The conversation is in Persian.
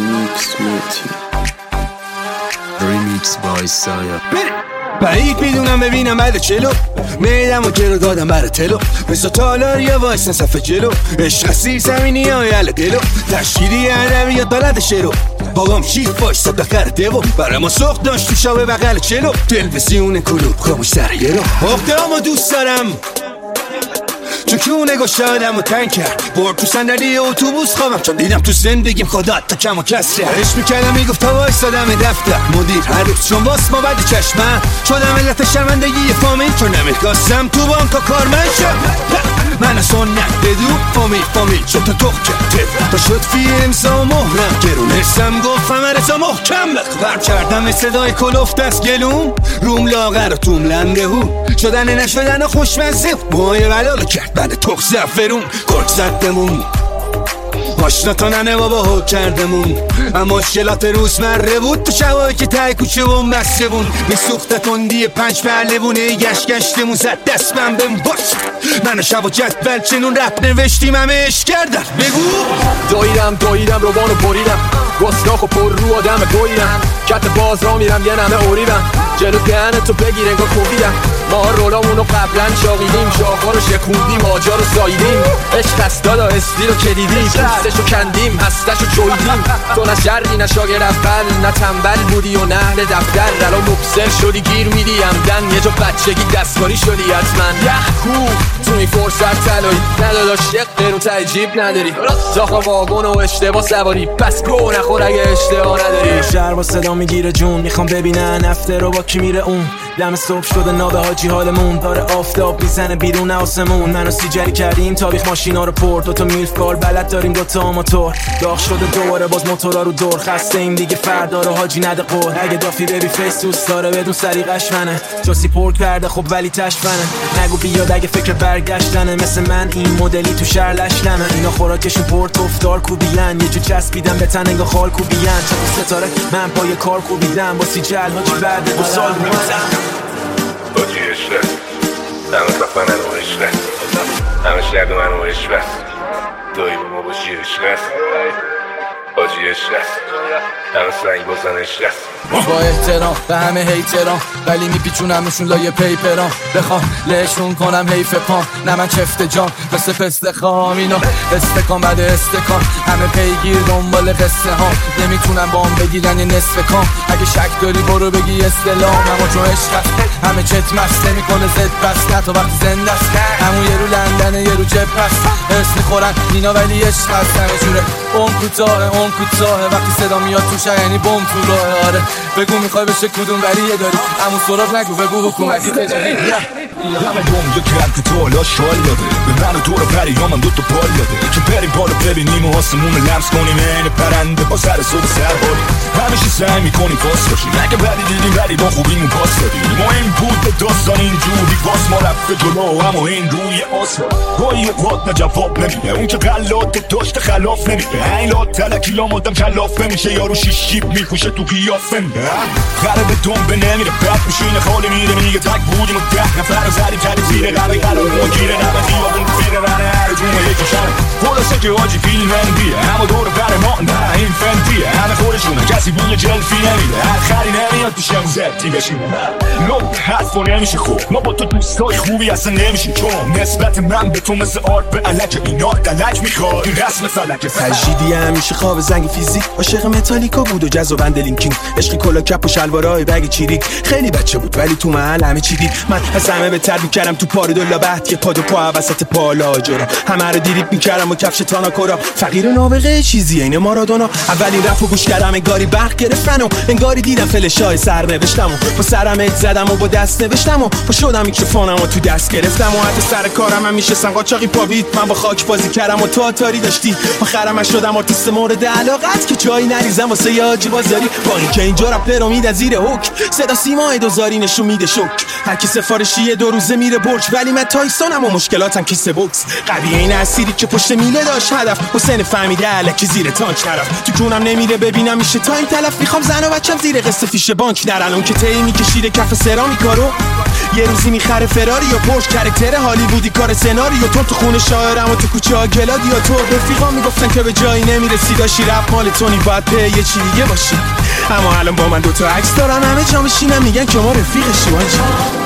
ریمیکس بای سایا. بعید میدونم ببینم بعد چلو میدم و گرو دادم برای تلو مثل تالار یا وایسن صفحه جلو عشق اسیر زمینی های علا دلو تشکیلی ادبیات بلد شروع بابام شیف باش صد بخر دیو برای ما سخت داشت تو شابه بغل چلو تلویزیون کلوب خاموش سر یه رو اخترامو دوست دارم چکونه گشادم و تنگ کرد برد تو صندلی اتوبوس خوابم چون دیدم تو زندگیم خدا تا کم و کسره عشق میکردم میگفت تا وایسادم دفتر مدیر هر روز چون واس ما بعد چشمم شدم علت شرمندگی فامیل چون نمیخواستم تو بانکا کارمند شم من سنت بدو فامیل شد تا تخ کرد تا شد امضا و مهرم گرون حسم گفت همه محکم بخبر کردم به صدای کلفت از گلوم روم لاغر و توم لنده هو شدن نشدن و خوشمزه موهای بلالو کرد بعد تخ زفرون گرگ زدمون آشنا تا ننه بابا ها کردمون اما مشکلات روزمره بود تو شبایی که تای کوچه بون بسته بون میسوخته تندی 5 پهلوونه گشتمون زد دست من بهم باش من شب و جدول چنون رپ نوشتیم همه عشق کردن بگو داییدم روبانو بریدم گستاخ و پر رو آدم گویدم کت باز را میرم یه نمه اوریدم جلو دهن تو بگیر انگار کوبیدم ما رولامونو قبلا شاقیدیم شاخا رو شکوندیم آجا رو ساییدیم عشق هست دادا استی رو کلیدیم پوستشو کندیم هستشو جویدیم تو نه شرقی نه شاگرد اول نه تنبل بودی و نه اهل دفتر الان مبصر شدی گیر میدی همدن یه جا بچگی دستکاری شدی حتما یخکو تو این فرصت تلایی نداداش یک قیرون ته جیب نداری داخل واگن و اشتباه سواری پس گو نخور اگه اشتباه نداری شهر با صدا میگیره جون میخوام ببینن هفته رو با کی میره اون دم صبح شده نابه حاجی حالمون داره آفتاب میزنه بیرون آسمون منو سیجری کردیم تاریخ ماشینا رو پرد دوتا میلف کار بلد داریم دوتا موتور داغ شده دوباره باز موتورا رو دور خسته این دیگه فردا رو حاجی نده قول اگه دافی ببی فیس دوست داره بدون سریقش منه جاسی پورت کرده خب ولی تشفنه نگو بیاد اگه فکر برگشتنه مثل من این مدلی تو شهر لشنمه اینا خوراکشون پورت افتار کوبیان یه جو چسبیدم به تن انگار خال کوبیان چند ستاره من پای کار کوبیدم با سی جل حاجی بعد 2 سال بودم حاجی عشقه همه صفحه منو عشقه همه شهد منو عشقه دایی با ما باشی عشقه حاجی عشقه همه سنگ بازن عشقه با احترام به همه هیتران ولی میپیچونمشون لایه پیپران بخوام لهشون کنم حیف پام نه من چفت جام مثل پست خام اینا استکان بعد استکان همه پیگیر دنبال قصه ها نمیتونم بام بگیرن یه نصف کام اگه شک داری برو بگی استلام اما چون عشق هست همه چت مست نمیکنه زد بس نه تا وقتی زنده است همون یه رو لندنه یه رو جب هست اسم میخورن اینا ولی عشق هست همه جوره اون کوتاه وقتی صدا میاد تو شهر یعنی بم تو راه آره بگو میخوای بشه کدوم ولیه داری همون سراغ نگو بگو حکومتی تجاری همه دنیا کرد که تو حالا شال داده به من و تو رو پریامم 2 تا پال داده که بریم بالا ببینیم و آسمون لمس کنیم این پرنده با سر صبح سر باریم همیشه سعی میکنیم پاس باشیم اگه بدی دیدیم ولی با خوبیمون پاس دادیم ما این بود به داستان اینجوری باز ما رفته جلو اما این روی آسمان گاهی اوقات نه جواب نمیده اون که غلات داشته خلاف نمیده این لات تلکی لامادم کلاف نمیشه یارو شیشیب میکوشه تو قیافه خراب دنبه نمیره بد میشینه خالی میره میگه تک بودیم و 10 نفر رو زدیم کردیم زیر قبل قرار مگیره نبه خیابون فیره رنه هر جمعه یکی شب خلاصه که حاجی فیلم اندیه همه دور بر ما نه این فندیه همه خودشونه کسی بوی جلفی نمیده هر خری نمیاد پیشم زدی بشیم لب حرف و نمیشه خوب ما با تو دوستای خوبی اصلا نمیشیم چون نسبت من به تو مثل آرد به علک اینا دلک میخواد این رسم فلک تجدیدی همیشه خواب زنگ فیزیک عاشق متالیکا بود و جز و بند لینکینگ عشقی کلا کپ و شلوارای بگ چیریک خیلی بچه بود ولی تو محل همه چی دید من از همه بهتر میکردم تو پارو دولا بعد که پا دو پا وسط پالا جرا همه رو دیریب میکردم و کفش تانا کورا فقیر و نابغه چیزی این مارادونا اولین رفو گوش کردم انگاری برق گرفتن و انگاری دیدم فلشای سر نوشتم و با سرم ات زدم و با دست نوشتم و با شدم میکروفونم و تو دست گرفتم و حتی سر کارم هم میشستم قاچاقی پاوید من با خاک بازی کردم و تو آتاری داشتی آخرم شدم آرتیست مورد علاقت که جایی نریزم واسه یاجی بازاری با اینکه اینجا رپر میاد زیر حک صدا سیمای دوزاری نشون میده شوک هر کی سفارشی 2 روزه میره برج ولی من تایسونم و مشکلاتم کیسه بوکس قویه این اسیری که پشت میله داشت هدف حسین فهمیده الکی زیر تانک نرفت تو جونم نمیره ببینم میشه تایم تلف میخوام زن و بچم زیر قصه فیش بانک نرن اون که تی میکشیده کف سرامیکارو یه روزی میخره فراری یا پرش کرکتر هالیوودی کار سناریو تو خونه شاعرم و تو کوچه ها گلادیاتور رفیقا میگفتن که به جایی نمیرسی داشی رپ مال تونی باید به یه چی دیگه باشی اما الان با من دوتا عکس دارن همه جا میشینن میگن که ما رفیقشی